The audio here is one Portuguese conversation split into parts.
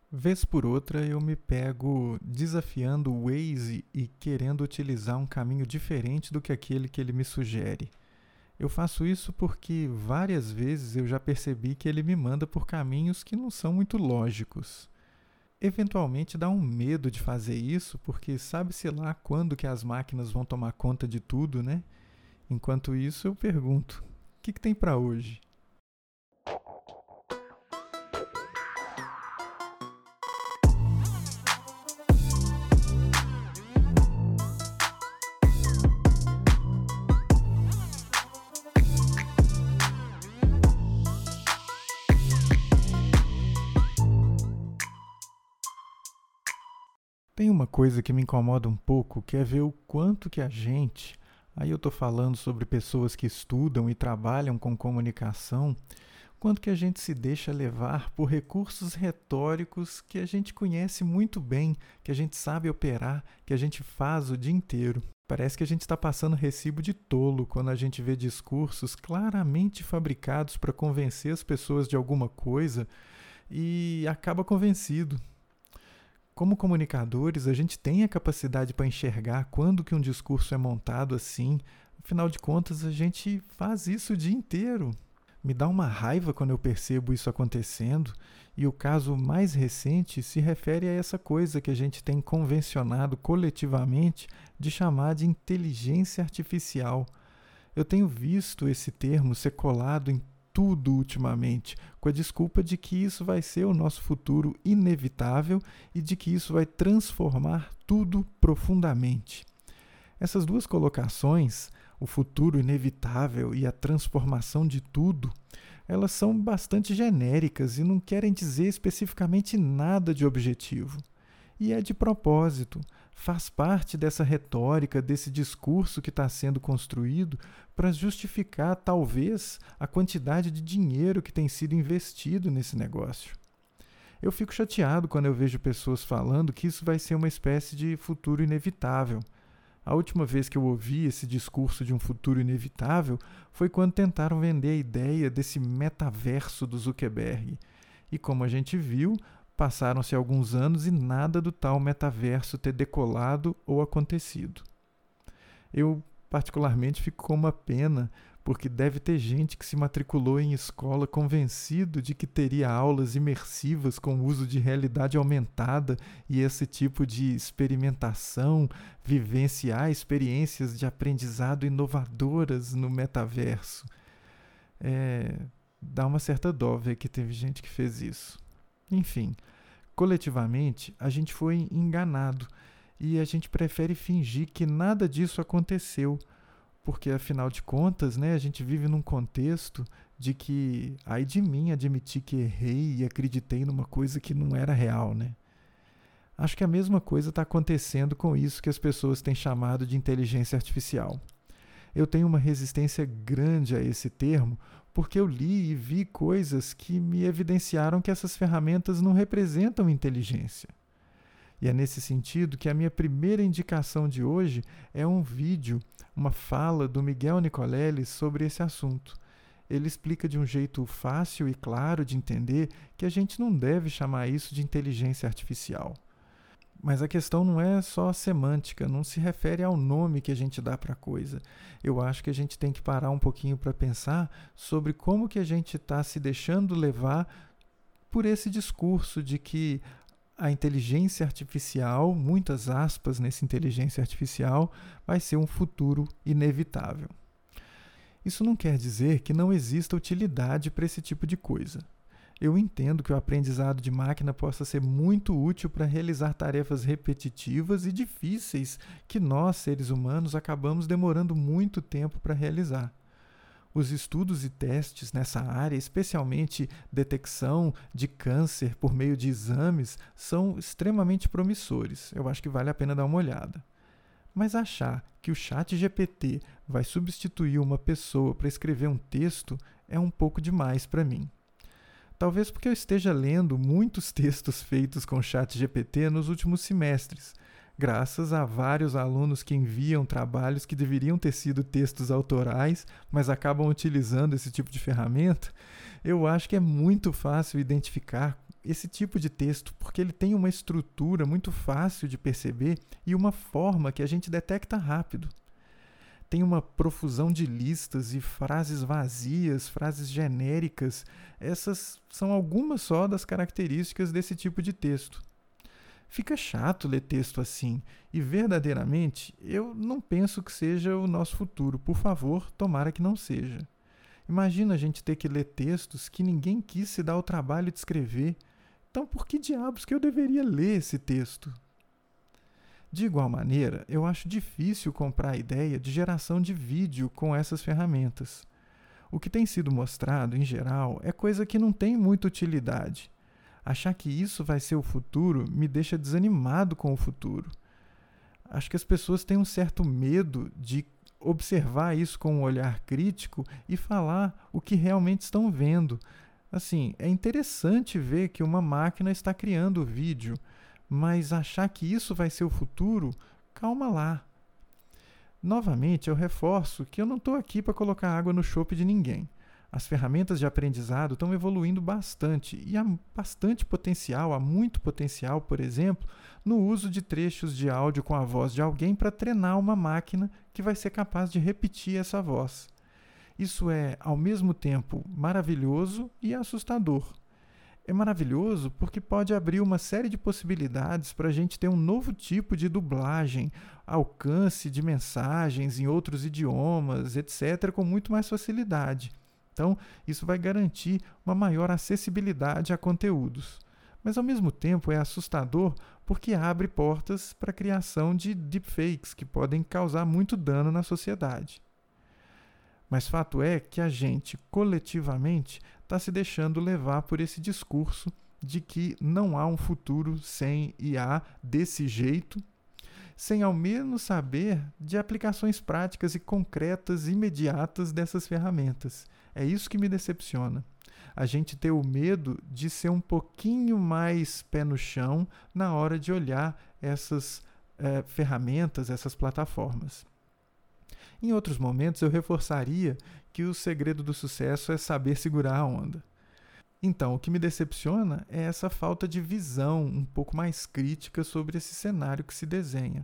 Vez por outra eu me pego desafiando o Waze e querendo utilizar um caminho diferente do que aquele que ele me sugere. Eu faço isso porque várias vezes eu já percebi que ele me manda por caminhos que não são muito lógicos. Eventualmente dá um medo de fazer isso, porque sabe-se lá quando que as máquinas vão tomar conta de tudo, né? Enquanto isso eu pergunto: o que tem para hoje? Tem uma coisa que me incomoda um pouco, que é ver o quanto que a gente, aí eu estou falando sobre pessoas que estudam e trabalham com comunicação, quanto que a gente se deixa levar por recursos retóricos que a gente conhece muito bem, que a gente sabe operar, que a gente faz o dia inteiro. Parece que a gente está passando recibo de tolo quando a gente vê discursos claramente fabricados para convencer as pessoas de alguma coisa e acaba convencido. Como comunicadores, a gente tem a capacidade para enxergar quando que um discurso é montado assim. Afinal de contas, a gente faz isso o dia inteiro. Me dá uma raiva quando eu percebo isso acontecendo, e o caso mais recente se refere a essa coisa que a gente tem convencionado coletivamente de chamar de inteligência artificial. Eu tenho visto esse termo ser colado em tudo ultimamente, com a desculpa de que isso vai ser o nosso futuro inevitável e de que isso vai transformar tudo profundamente. Essas duas colocações, o futuro inevitável e a transformação de tudo, elas são bastante genéricas e não querem dizer especificamente nada de objetivo. E é de propósito, faz parte dessa retórica, desse discurso que está sendo construído para justificar, talvez, a quantidade de dinheiro que tem sido investido nesse negócio. Eu fico chateado quando eu vejo pessoas falando que isso vai ser uma espécie de futuro inevitável. A última vez que eu ouvi esse discurso de um futuro inevitável foi quando tentaram vender a ideia desse metaverso do Zuckerberg. E como a gente viu, passaram-se alguns anos e nada do tal metaverso ter decolado ou acontecido. Eu, particularmente, fico com uma pena, porque deve ter gente que se matriculou em escola convencido de que teria aulas imersivas com uso de realidade aumentada e esse tipo de experimentação, vivenciar experiências de aprendizado inovadoras no metaverso. Dá uma certa dó ver que teve gente que fez isso. Enfim, coletivamente, a gente foi enganado e a gente prefere fingir que nada disso aconteceu, porque afinal de contas, né, a gente vive num contexto de que, ai de mim admitir que errei e acreditei numa coisa que não era real, né? Acho que a mesma coisa está acontecendo com isso que as pessoas têm chamado de inteligência artificial. Eu tenho uma resistência grande a esse termo porque eu li e vi coisas que me evidenciaram que essas ferramentas não representam inteligência. E é nesse sentido que a minha primeira indicação de hoje é um vídeo, uma fala do Miguel Nicolelli sobre esse assunto. Ele explica de um jeito fácil e claro de entender que a gente não deve chamar isso de inteligência artificial. Mas a questão não é só semântica, não se refere ao nome que a gente dá para a coisa. Eu acho que a gente tem que parar um pouquinho para pensar sobre como que a gente está se deixando levar por esse discurso de que a inteligência artificial, muitas aspas nessa inteligência artificial, vai ser um futuro inevitável. Isso não quer dizer que não exista utilidade para esse tipo de coisa. Eu entendo que o aprendizado de máquina possa ser muito útil para realizar tarefas repetitivas e difíceis que nós, seres humanos, acabamos demorando muito tempo para realizar. Os estudos e testes nessa área, especialmente detecção de câncer por meio de exames, são extremamente promissores. Eu acho que vale a pena dar uma olhada. Mas achar que o ChatGPT vai substituir uma pessoa para escrever um texto é um pouco demais para mim. Talvez porque eu esteja lendo muitos textos feitos com ChatGPT nos últimos semestres, graças a vários alunos que enviam trabalhos que deveriam ter sido textos autorais, mas acabam utilizando esse tipo de ferramenta. Eu acho que é muito fácil identificar esse tipo de texto, porque ele tem uma estrutura muito fácil de perceber e uma forma que a gente detecta rápido. Tem uma profusão de listas e frases vazias, frases genéricas. Essas são algumas só das características desse tipo de texto. Fica chato ler texto assim, e verdadeiramente eu não penso que seja o nosso futuro. Por favor, tomara que não seja. Imagina a gente ter que ler textos que ninguém quis se dar o trabalho de escrever. Então, por que diabos que eu deveria ler esse texto? De igual maneira, eu acho difícil comprar a ideia de geração de vídeo com essas ferramentas. O que tem sido mostrado, em geral, é coisa que não tem muita utilidade. Achar que isso vai ser o futuro me deixa desanimado com o futuro. Acho que as pessoas têm um certo medo de observar isso com um olhar crítico e falar o que realmente estão vendo. Assim, é interessante ver que uma máquina está criando vídeo, mas achar que isso vai ser o futuro, calma lá. Novamente, eu reforço que eu não estou aqui para colocar água no chope de ninguém. As ferramentas de aprendizado estão evoluindo bastante e há bastante potencial, há muito potencial, por exemplo, no uso de trechos de áudio com a voz de alguém para treinar uma máquina que vai ser capaz de repetir essa voz. Isso é, ao mesmo tempo, maravilhoso e assustador. É maravilhoso porque pode abrir uma série de possibilidades para a gente ter um novo tipo de dublagem, alcance de mensagens em outros idiomas, etc., com muito mais facilidade. Então, isso vai garantir uma maior acessibilidade a conteúdos. Mas, ao mesmo tempo, é assustador porque abre portas para a criação de deepfakes que podem causar muito dano na sociedade. Mas fato é que a gente, coletivamente, está se deixando levar por esse discurso de que não há um futuro sem IA desse jeito, sem ao menos saber de aplicações práticas e concretas imediatas dessas ferramentas. É isso que me decepciona. A gente ter o medo de ser um pouquinho mais pé no chão na hora de olhar essas ferramentas, essas plataformas. Em outros momentos, eu reforçaria que o segredo do sucesso é saber segurar a onda. Então, o que me decepciona é essa falta de visão um pouco mais crítica sobre esse cenário que se desenha.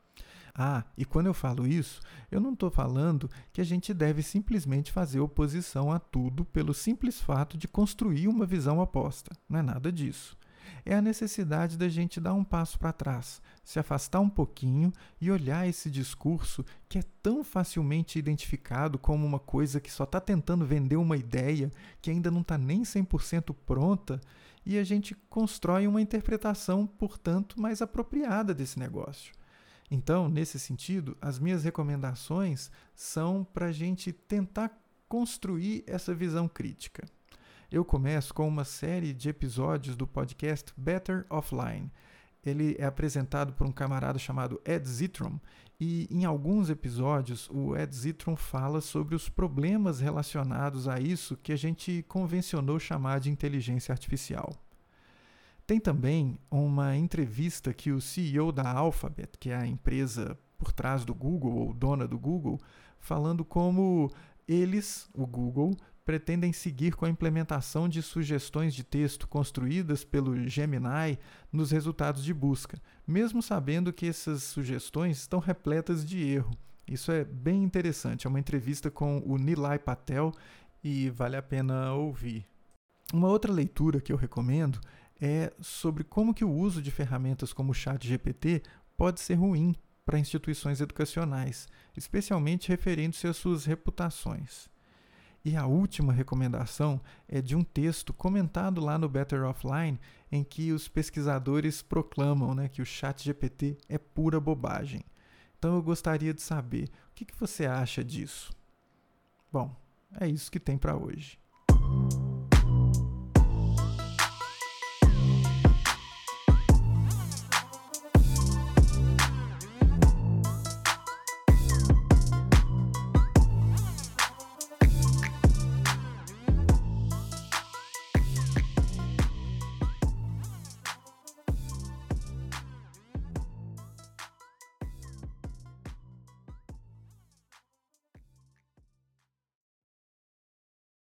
E quando eu falo isso, eu não estou falando que a gente deve simplesmente fazer oposição a tudo pelo simples fato de construir uma visão oposta. Não é nada disso. É a necessidade da gente dar um passo para trás, se afastar um pouquinho e olhar esse discurso que é tão facilmente identificado como uma coisa que só está tentando vender uma ideia que ainda não está nem 100% pronta, e a gente constrói uma interpretação, portanto, mais apropriada desse negócio. Então, nesse sentido, as minhas recomendações são para a gente tentar construir essa visão crítica. Eu começo com uma série de episódios do podcast Better Offline. Ele é apresentado por um camarada chamado Ed Zitron, e em alguns episódios o Ed Zitron fala sobre os problemas relacionados a isso que a gente convencionou chamar de inteligência artificial. Tem também uma entrevista que o CEO da Alphabet, que é a empresa por trás do Google, ou dona do Google, falando como eles, o Google, pretendem seguir com a implementação de sugestões de texto construídas pelo Gemini nos resultados de busca, mesmo sabendo que essas sugestões estão repletas de erro. Isso é bem interessante, é uma entrevista com o Nilay Patel e vale a pena ouvir. Uma outra leitura que eu recomendo é sobre como que o uso de ferramentas como o ChatGPT pode ser ruim para instituições educacionais, especialmente referindo-se às suas reputações. E a última recomendação é de um texto comentado lá no Better Offline, em que os pesquisadores proclamam, que o ChatGPT é pura bobagem. Então eu gostaria de saber, o que você acha disso? Bom, é isso que tem para hoje.